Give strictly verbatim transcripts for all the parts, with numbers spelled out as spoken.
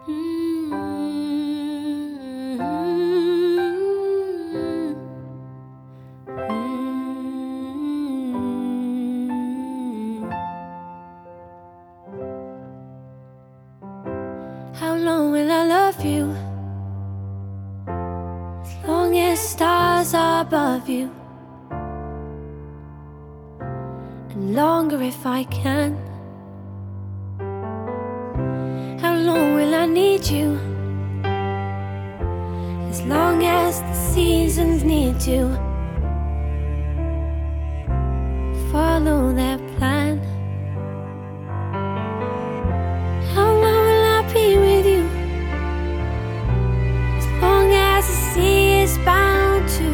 How long will I love you? As long as stars are above you, and longer if I can. How long will I need you? As long as the seasons need to follow their plan. How long will I be with you? As long as the sea is bound to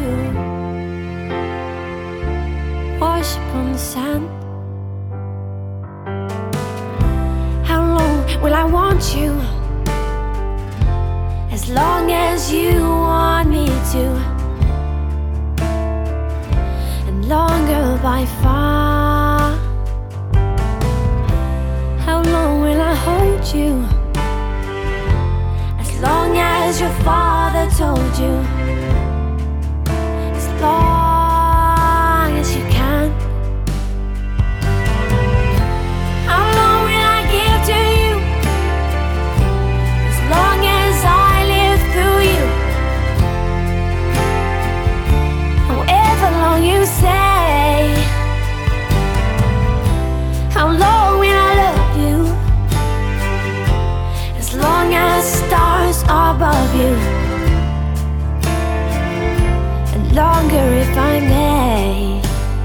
wash upon the sand. How long will I want you? As long as you want me to, and longer by far. How long will I hold you? As long as your father told you, as long as you can. How long will I give to you? As long as I live through you. However long you say. How long will I love you? As long as stars are above you, and longer if I may.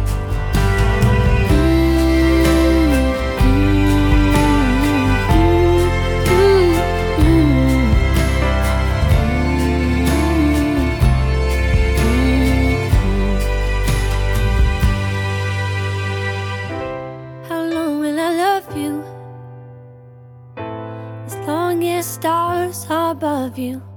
How long will I love you? As long as stars are above you,